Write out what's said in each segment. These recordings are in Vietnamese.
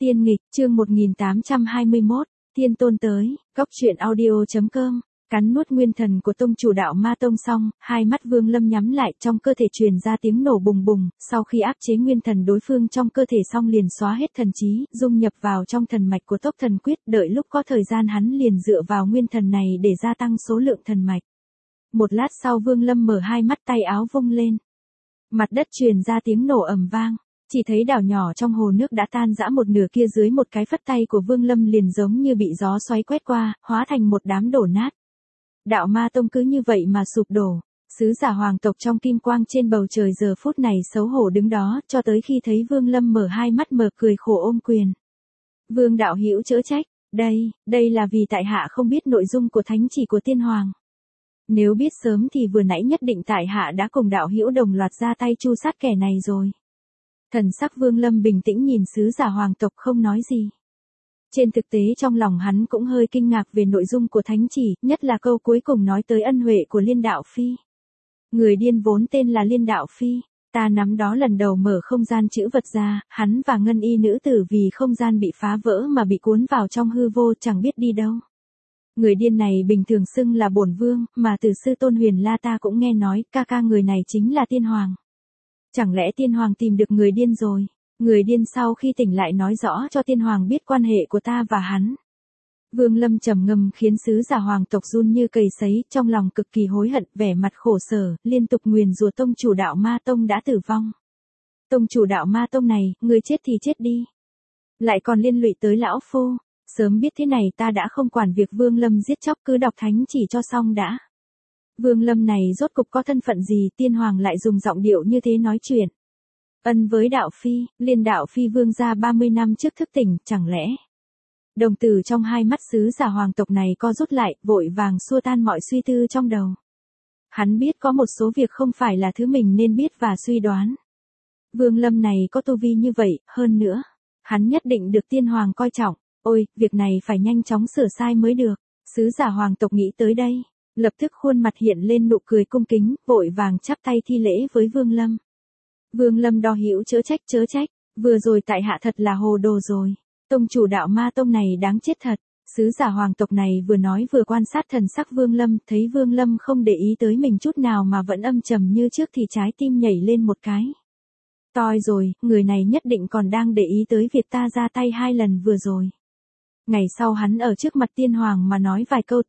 Tiên nghịch, chương 1821, Tiên tôn tới, góc truyện audio.com. Cắn nuốt nguyên thần của tông chủ đạo ma tông xong, hai mắt Vương Lâm nhắm lại, trong cơ thể truyền ra tiếng nổ bùng bùng, sau khi áp chế nguyên thần đối phương trong cơ thể xong liền xóa hết thần trí, dung nhập vào trong thần mạch của tốc thần quyết, đợi lúc có thời gian hắn liền dựa vào nguyên thần này để gia tăng số lượng thần mạch. Một lát sau Vương Lâm mở hai mắt, tay áo vung lên. Mặt đất truyền ra tiếng nổ ầm vang. Chỉ thấy đảo nhỏ trong hồ nước đã tan rã một nửa kia dưới một cái phất tay của Vương Lâm liền giống như bị gió xoáy quét qua, hóa thành một đám đổ nát. Đạo ma tông cứ như vậy mà sụp đổ. Sứ giả hoàng tộc trong kim quang trên bầu trời giờ phút này xấu hổ đứng đó, cho tới khi thấy Vương Lâm mở hai mắt mở cười khổ ôm quyền. Vương đạo hữu chớ trách, đây là vì tại hạ không biết nội dung của thánh chỉ của tiên hoàng. Nếu biết sớm thì vừa nãy nhất định tại hạ đã cùng đạo hữu đồng loạt ra tay tru sát kẻ này rồi. Thần sắc Vương Lâm bình tĩnh nhìn sứ giả hoàng tộc không nói gì. Trên thực tế trong lòng hắn cũng hơi kinh ngạc về nội dung của thánh chỉ, nhất là câu cuối cùng nói tới ân huệ của Liên Đạo Phi. Người điên vốn tên là Liên Đạo Phi, ta nắm đó lần đầu mở không gian chữ vật ra, hắn và ngân y nữ tử vì không gian bị phá vỡ mà bị cuốn vào trong hư vô chẳng biết đi đâu. Người điên này bình thường xưng là bổn vương, mà từ sư tôn Huyền La ta cũng nghe nói, ca người này chính là tiên hoàng. Chẳng lẽ tiên hoàng tìm được người điên rồi? Người điên sau khi tỉnh lại nói rõ cho tiên hoàng biết quan hệ của ta và hắn. Vương Lâm trầm ngâm khiến sứ giả hoàng tộc run như cầy sấy, trong lòng cực kỳ hối hận, vẻ mặt khổ sở, liên tục nguyền rủa tông chủ đạo ma tông đã tử vong. Tông chủ đạo ma tông này, người chết thì chết đi. Lại còn liên lụy tới lão phu. Sớm biết thế này ta đã không quản việc Vương Lâm giết chóc, cứ đọc thánh chỉ cho xong đã. Vương Lâm này rốt cục có thân phận gì, tiên hoàng lại dùng giọng điệu như thế nói chuyện. Ân với đạo phi, Liên Đạo Phi vương gia 30 năm trước thức tỉnh, chẳng lẽ. Đồng tử trong hai mắt sứ giả hoàng tộc này co rút lại, vội vàng xua tan mọi suy tư trong đầu. Hắn biết có một số việc không phải là thứ mình nên biết và suy đoán. Vương Lâm này có tu vi như vậy, hơn nữa, hắn nhất định được tiên hoàng coi trọng. Ôi, việc này phải nhanh chóng sửa sai mới được. Sứ giả hoàng tộc nghĩ tới đây, lập tức khuôn mặt hiện lên nụ cười cung kính, vội vàng chắp tay thi lễ với Vương Lâm. Vương Lâm đo hữu chớ trách, vừa rồi tại hạ thật là hồ đồ rồi. Tông chủ đạo ma tông này đáng chết thật. Sứ giả hoàng tộc này vừa nói vừa quan sát thần sắc Vương Lâm, thấy Vương Lâm không để ý tới mình chút nào mà vẫn âm trầm như trước thì trái tim nhảy lên một cái. Toi rồi, người này nhất định còn đang để ý tới việc ta ra tay 2 lần vừa rồi. Ngày sau hắn ở trước mặt tiên hoàng mà nói vài câu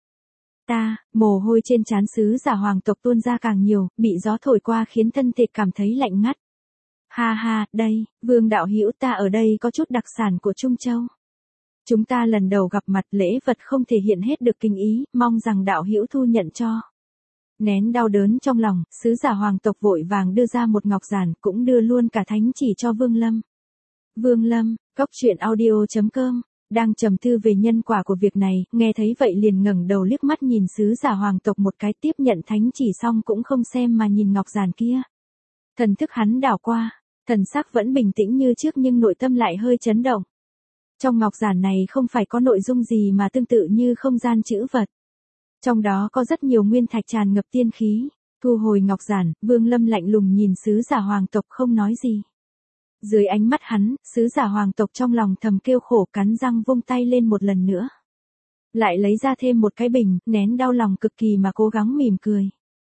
mồ hôi trên trán sứ giả hoàng tộc tuôn ra càng nhiều, bị gió thổi qua khiến thân thể cảm thấy lạnh ngắt. Ha, đây, Vương đạo hữu ta ở đây có chút đặc sản của Trung Châu. Chúng ta lần đầu gặp mặt, lễ vật không thể hiện hết được kinh ý, mong rằng đạo hữu thu nhận cho. Nén đau đớn trong lòng, sứ giả hoàng tộc vội vàng đưa ra một ngọc giản, cũng đưa luôn cả thánh chỉ cho Vương Lâm. Vương Lâm, góc truyện audio.com. Đang trầm tư về nhân quả của việc này, nghe thấy vậy liền ngẩng đầu liếc mắt nhìn sứ giả hoàng tộc một cái, tiếp nhận thánh chỉ xong cũng không xem mà nhìn ngọc giản kia. Thần thức hắn đảo qua, thần sắc vẫn bình tĩnh như trước nhưng nội tâm lại hơi chấn động. Trong ngọc giản này không phải có nội dung gì mà tương tự như không gian chữ vật. Trong đó có rất nhiều nguyên thạch tràn ngập tiên khí. Thu hồi ngọc giản, Vương Lâm lạnh lùng nhìn sứ giả hoàng tộc không nói gì. Dưới ánh mắt hắn, sứ giả hoàng tộc trong lòng thầm kêu khổ, cắn răng vung tay lên một lần nữa. Lại lấy ra thêm một cái bình, nén đau lòng cực kỳ mà cố gắng mỉm cười.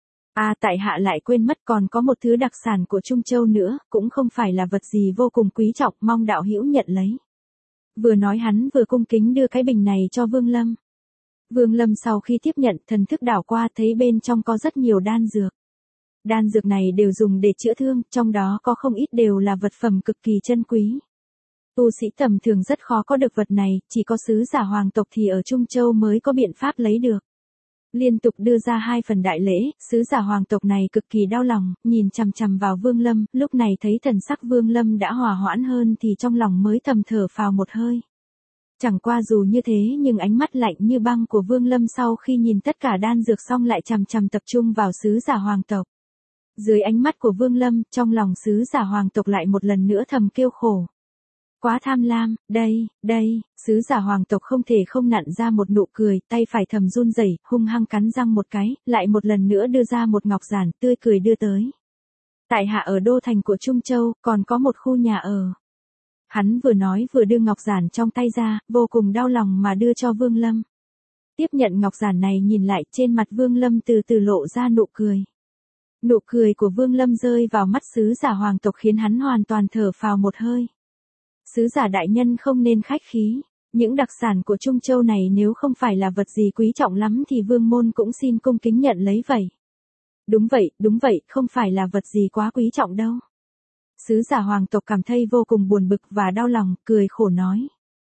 Tại hạ lại quên mất còn có một thứ đặc sản của Trung Châu nữa, cũng không phải là vật gì vô cùng quý trọng, mong đạo hữu nhận lấy. Vừa nói hắn vừa cung kính đưa cái bình này cho Vương Lâm. Vương Lâm sau khi tiếp nhận, thần thức đảo qua thấy bên trong có rất nhiều đan dược. Đan dược này đều dùng để chữa thương, trong đó có không ít đều là vật phẩm cực kỳ chân quý. Tu sĩ tầm thường rất khó có được vật này, chỉ có sứ giả hoàng tộc thì ở Trung Châu mới có biện pháp lấy được. Liên tục đưa ra 2 phần đại lễ, sứ giả hoàng tộc này cực kỳ đau lòng, nhìn chằm chằm vào Vương Lâm, lúc này thấy thần sắc Vương Lâm đã hòa hoãn hơn thì trong lòng mới thầm thở phào một hơi. Chẳng qua dù như thế nhưng ánh mắt lạnh như băng của Vương Lâm sau khi nhìn tất cả đan dược xong lại chằm chằm tập trung vào sứ giả hoàng tộc. Dưới ánh mắt của Vương Lâm, trong lòng sứ giả hoàng tộc lại một lần nữa thầm kêu khổ. Quá tham lam, đây, sứ giả hoàng tộc không thể không nặn ra một nụ cười, tay phải thầm run rẩy, hung hăng cắn răng một cái, lại một lần nữa đưa ra một ngọc giản, tươi cười đưa tới. Tại hạ ở đô thành của Trung Châu, còn có một khu nhà ở. Hắn vừa nói vừa đưa ngọc giản trong tay ra, vô cùng đau lòng mà đưa cho Vương Lâm. Tiếp nhận ngọc giản này nhìn lại, trên mặt Vương Lâm từ từ lộ ra nụ cười. Nụ cười của Vương Lâm rơi vào mắt sứ giả hoàng tộc khiến hắn hoàn toàn thở phào một hơi. Sứ giả đại nhân không nên khách khí, những đặc sản của Trung Châu này nếu không phải là vật gì quý trọng lắm thì vương môn cũng xin cung kính nhận lấy vậy. Đúng vậy, không phải là vật gì quá quý trọng đâu. Sứ giả hoàng tộc cảm thấy vô cùng buồn bực và đau lòng, cười khổ nói.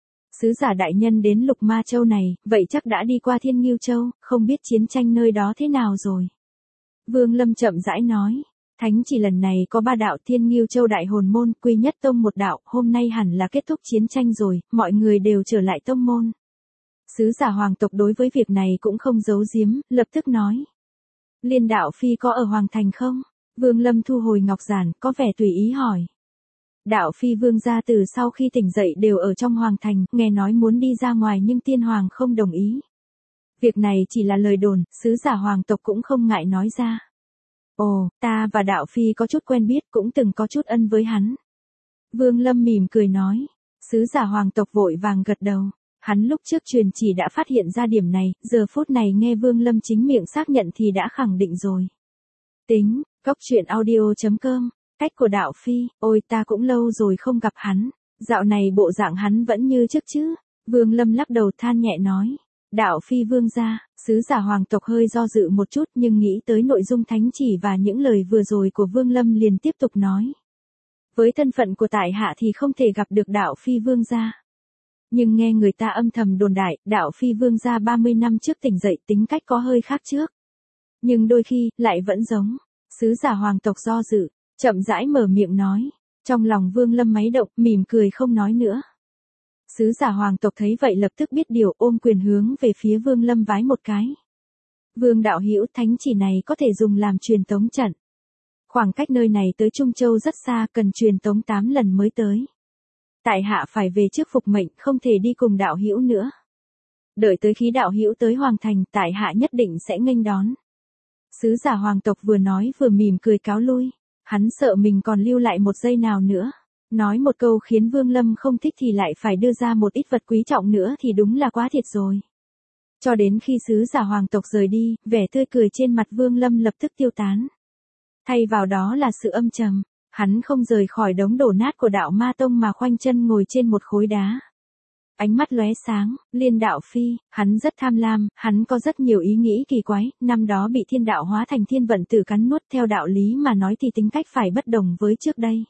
Sứ giả đại nhân đến Lục Ma Châu này, vậy chắc đã đi qua Thiên Ngưu Châu, không biết chiến tranh nơi đó thế nào rồi. Vương Lâm chậm rãi nói, thánh chỉ lần này có 3 đạo Thiên Ngưu Châu đại hồn môn, Quy Nhất Tông 1 đạo, hôm nay hẳn là kết thúc chiến tranh rồi, mọi người đều trở lại tông môn. Sứ giả hoàng tộc đối với việc này cũng không giấu giếm, lập tức nói. Liên đạo phi có ở Hoàng Thành không? Vương Lâm thu hồi ngọc giản, có vẻ tùy ý hỏi. Đạo phi vương gia từ sau khi tỉnh dậy đều ở trong Hoàng Thành, nghe nói muốn đi ra ngoài nhưng tiên hoàng không đồng ý. Việc này chỉ là lời đồn, sứ giả hoàng tộc cũng không ngại nói ra. Ồ, ta và đạo phi có chút quen biết, cũng từng có chút ân với hắn. Vương Lâm mỉm cười nói. Sứ giả hoàng tộc vội vàng gật đầu. Hắn lúc trước truyền chỉ đã phát hiện ra điểm này, giờ phút này nghe Vương Lâm chính miệng xác nhận thì đã khẳng định rồi. Tính, Cóc Truyện Audio.com, cách của đạo phi, ôi ta cũng lâu rồi không gặp hắn, dạo này bộ dạng hắn vẫn như trước chứ. Vương Lâm lắc đầu than nhẹ nói. Đạo phi vương gia, sứ giả hoàng tộc hơi do dự một chút nhưng nghĩ tới nội dung thánh chỉ và những lời vừa rồi của Vương Lâm liền tiếp tục nói. Với thân phận của tại hạ thì không thể gặp được đạo phi vương gia. Nhưng nghe người ta âm thầm đồn đại, đạo phi vương gia 30 năm trước tỉnh dậy tính cách có hơi khác trước. Nhưng đôi khi, lại vẫn giống. Sứ giả hoàng tộc do dự, chậm rãi mở miệng nói. Trong lòng Vương Lâm máy động, mỉm cười không nói nữa. Sứ giả hoàng tộc thấy vậy lập tức biết điều, ôm quyền hướng về phía Vương Lâm vái một cái. Vương đạo hữu, thánh chỉ này có thể dùng làm truyền tống trận. Khoảng cách nơi này tới Trung Châu rất xa, cần truyền tống 8 lần mới tới. Tại hạ phải về trước phục mệnh, không thể đi cùng đạo hữu nữa. Đợi tới khi đạo hữu tới Hoàng Thành, tại hạ nhất định sẽ nghênh đón. Sứ giả hoàng tộc vừa nói vừa mỉm cười cáo lui. Hắn sợ mình còn lưu lại một giây nào nữa. Nói một câu khiến Vương Lâm không thích thì lại phải đưa ra một ít vật quý trọng nữa thì đúng là quá thiệt rồi. Cho đến khi sứ giả hoàng tộc rời đi, vẻ tươi cười trên mặt Vương Lâm lập tức tiêu tán. Thay vào đó là sự âm trầm. Hắn không rời khỏi đống đổ nát của đạo ma tông mà khoanh chân ngồi trên một khối đá. Ánh mắt lóe sáng, Liên đạo phi, hắn rất tham lam, hắn có rất nhiều ý nghĩ kỳ quái, năm đó bị thiên đạo hóa thành thiên vận tử cắn nuốt, theo đạo lý mà nói thì tính cách phải bất đồng với trước đây.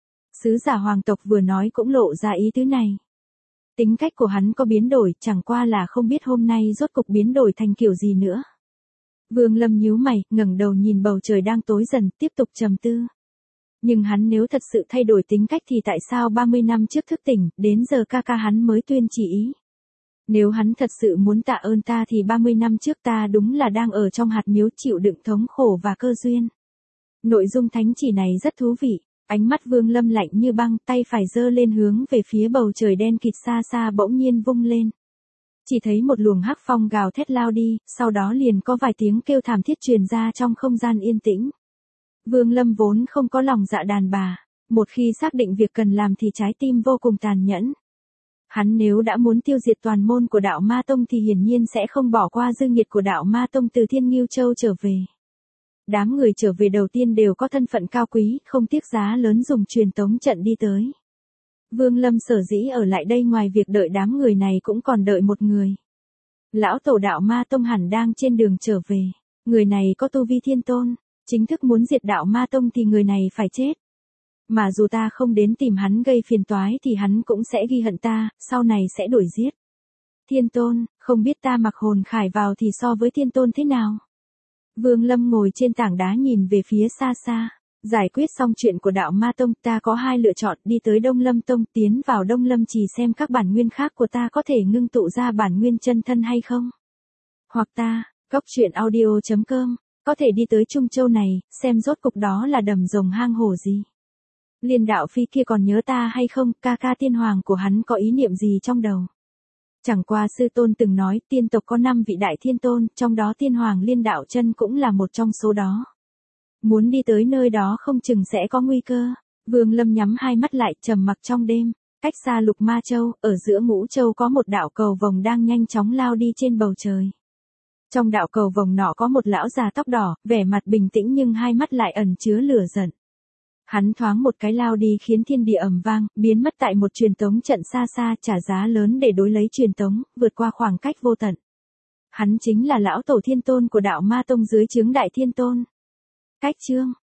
Sứ giả hoàng tộc vừa nói cũng lộ ra ý tứ này. Tính cách của hắn có biến đổi, chẳng qua là không biết hôm nay rốt cục biến đổi thành kiểu gì nữa. Vương Lâm nhíu mày, ngẩng đầu nhìn bầu trời đang tối dần, tiếp tục trầm tư. Nhưng hắn nếu thật sự thay đổi tính cách thì tại sao 30 năm trước thức tỉnh, đến giờ ca ca hắn mới tuyên chỉ ý. Nếu hắn thật sự muốn tạ ơn ta thì 30 năm trước ta đúng là đang ở trong hạt miếu chịu đựng thống khổ và cơ duyên. Nội dung thánh chỉ này rất thú vị, ánh mắt Vương Lâm lạnh như băng, tay phải giơ lên hướng về phía bầu trời đen kịt xa xa bỗng nhiên vung lên. Chỉ thấy một luồng hắc phong gào thét lao đi, sau đó liền có vài tiếng kêu thảm thiết truyền ra trong không gian yên tĩnh. Vương Lâm vốn không có lòng dạ đàn bà, một khi xác định việc cần làm thì trái tim vô cùng tàn nhẫn. Hắn nếu đã muốn tiêu diệt toàn môn của đạo Ma Tông thì hiển nhiên sẽ không bỏ qua dư nghiệt của đạo Ma Tông từ Thiên Ngưu Châu trở về. Đám người trở về đầu tiên đều có thân phận cao quý, không tiếc giá lớn dùng truyền tống trận đi tới. Vương Lâm sở dĩ ở lại đây ngoài việc đợi đám người này cũng còn đợi một người. Lão tổ đạo Ma Tông hẳn đang trên đường trở về. Người này có tu vi thiên tôn, chính thức muốn diệt đạo Ma Tông thì người này phải chết. Mà dù ta không đến tìm hắn gây phiền toái thì hắn cũng sẽ ghi hận ta, sau này sẽ đuổi giết. Thiên tôn, không biết ta mặc hồn khải vào thì so với thiên tôn thế nào? Vương Lâm ngồi trên tảng đá nhìn về phía xa xa. Giải quyết xong chuyện của đạo Ma Tông, ta có 2 lựa chọn, đi tới Đông Lâm Tông, tiến vào Đông Lâm Trì xem các bản nguyên khác của ta có thể ngưng tụ ra bản nguyên chân thân hay không. Hoặc ta, Cóc Truyện Audio.com, có thể đi tới Trung Châu này, xem rốt cục đó là đầm rồng hang hổ gì. Liên đạo phi kia còn nhớ ta hay không, ca ca tiên hoàng của hắn có ý niệm gì trong đầu. Chẳng qua sư tôn từng nói tiên tộc có 5 vị đại thiên tôn, trong đó tiên hoàng Liên đạo chân cũng là một trong số đó. Muốn đi tới nơi đó không chừng sẽ có nguy cơ. Vương Lâm nhắm hai mắt lại trầm mặc trong đêm. Cách xa Lục Ma Châu, ở giữa Ngũ Châu có một đạo cầu vồng đang nhanh chóng lao đi trên bầu trời. Trong đạo cầu vồng nọ có một lão già tóc đỏ, vẻ mặt bình tĩnh nhưng hai mắt lại ẩn chứa lửa giận. Hắn thoáng một cái lao đi khiến thiên địa ầm vang, biến mất tại một truyền tống trận xa xa, trả giá lớn để đối lấy truyền tống, vượt qua khoảng cách vô tận. Hắn chính là lão tổ thiên tôn của đạo Ma Tông dưới trướng Đại Thiên Tôn. Cách chương